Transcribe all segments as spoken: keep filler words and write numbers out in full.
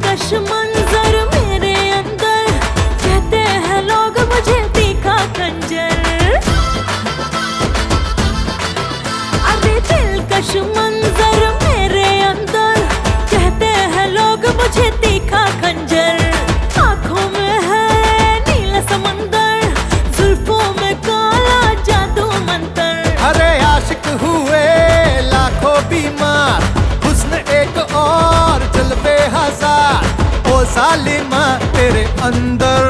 दिलकश मंजर मेरे अंदर, कहते हैं लोग मुझे तीखा खंजर। अरे दिलकश मंजर मेरे अंदर, कहते हैं लोग मुझे तीखा खंजर। आंखों में है नीला समंदर, जुल्फों में काला जादू मंतर। अरे आशिक हुए लाखों बीमार, हुस्न एक और जलवे हजार। ओ जालिमा तेरे अंदर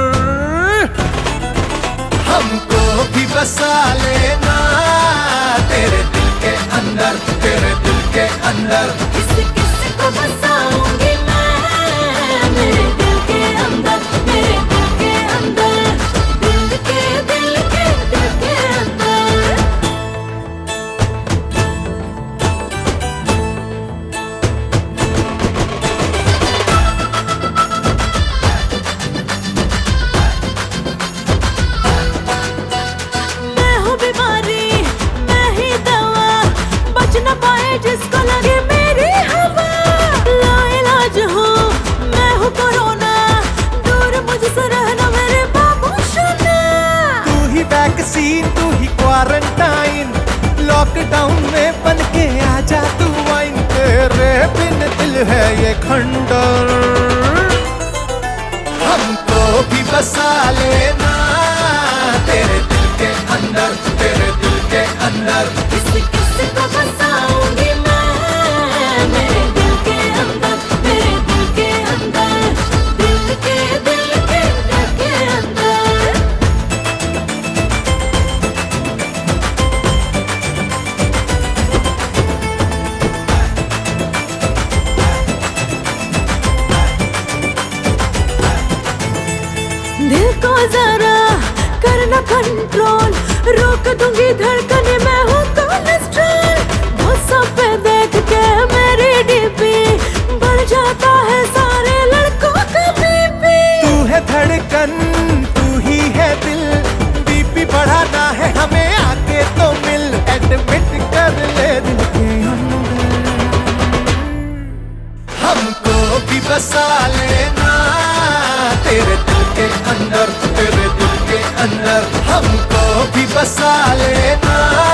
हमको भी बसा लेना, तेरे दिल के अंदर, तेरे दिल के अंदर। किस किस को बसाऊंगी मैं मेरे दिल के अंदर, मेरे दिल के अंदर, दिल के दिल के दिल के अंदर। मैं हूँ बीमारी, मैं ही दवा, बच न पाए जिसको लगे मेरी हवा। लाइलाज हूँ मैं हूँ कोरोना, दूर मुझसे रहना मेरे बाबू सोना। तू ही वैक्सीन, तू ही क्वारंटाइन, लॉकडाउन में बन के आजा तू वाइन। तेरे बिन दिल है ये खंडर, हमको भी बसा लेना, तेरे दिल के अंदर, तेरे दिल के अंदर। किस किस को बसाऊंगी मैं मेरे दिल के अंदर, मेरे दिल के अंदर, दिल के दिल के दिल के अंदर। दिल को जरा करना कंट्रोल, रोक दूंगी धड़कने, मैं हूँ कोलेस्ट्रॉल। व्हाट्सएप पे देख के मेरी डीपी, बढ़ जाता है सारे लड़कों का बीपी। तू है धड़कन, तू ही है दिल, बीपी बढ़ाना है हमें आके तो मिल। एडमिट कर ले दिल के अंदर, हमको भी बसा लेना, तेरे दिल के अंदर, तेरे दिल के अंदर। हमको भी बसा लेना।